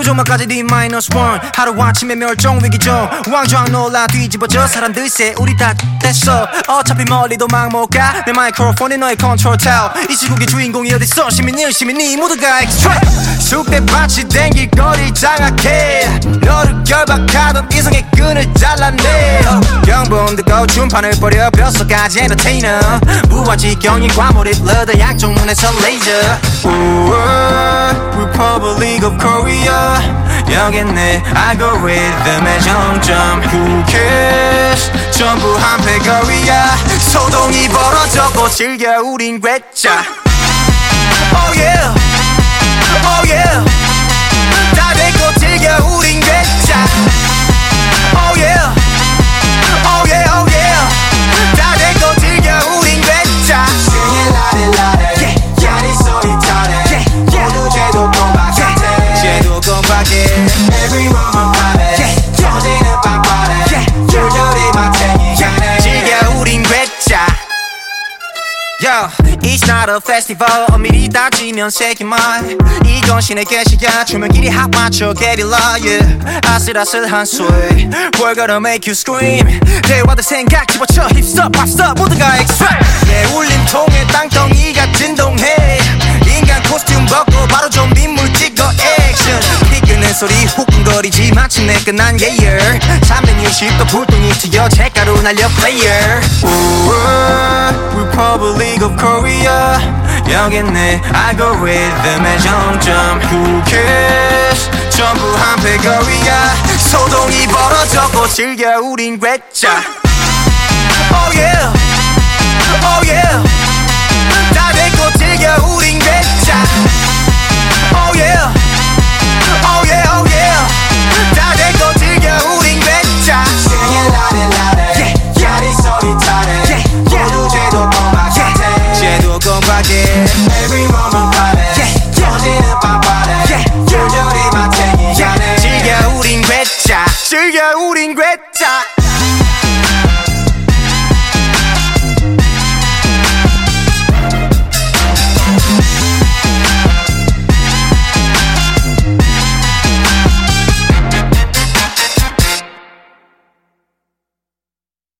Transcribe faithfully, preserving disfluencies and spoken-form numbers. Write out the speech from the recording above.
조마까지 D 마이너스 원 하루아침에 멸종위기종 왕좌 놀라 뒤집어져 사람들 새 우리 다 됐어 어차피 멀리 도망 못가 내 마이크로폰이 너의 컨트롤 타워 이 시국의 주인공이 어딨어 시민이 시민이 모두가 엑스트라 쑥대밭이 댕길 거리 장악해 너를 결박하던 이성의 끈을 잘라내 경범 듣고 춤판을 버려 뼛속까지 엔터테이너 무한지경이 과몰입 러더 약종 눈에서 레이저 Republic of Korea 여긴 내 알고리즘의 정점 Who cares 전부 한패거리야 소동이 벌어졌고 즐겨 우린 괴짜 Oh yeah Oh yeah 다 됐고 즐겨 우린 괴짜 Oh yeah Oh yeah Oh yeah 다 됐고 즐겨 우린 괴짜 Singing 라레라레 야리 소리 타래 모두 제도 공박해 제도 공박해 Everyone private 터지는 빵빠레 줄줄이 마탱이 가네 즐겨 우린 괴짜 Yo, it's not a festival 엄밀히 따지면 세기말 이건 신의 계시야 조명길이 합 맞춰 게릴라 yeah. 아슬아슬한 소리 We're gonna make you scream 대화들 생각 집어쳐 힙스톱 팝스톱 모두가 extra yeah, 울림통에 땅덩이가 진동해 인간 코스튬 벗고 바로 좀비 물 찍어 액션 피 끄는 소리 후끈거리지 마침내 끝난 예열 삼백육십 도 불똥이 튀어 책가루 날려 player Republic of Korea 여긴 내 알고리즘의 정점 Who cares 전부 한패거리야 소동이 벌어졌고 즐겨 우린 괴짜 Oh yeah Oh yeah 다 됐고 즐겨 우린 괴짜 Oh yeah Oh yeah Oh yeah 다 됐고 즐겨 우린 괴짜 Singing 라레라레 야리 소리 타래 모두 제도 공박해 제도 공박해 Every moment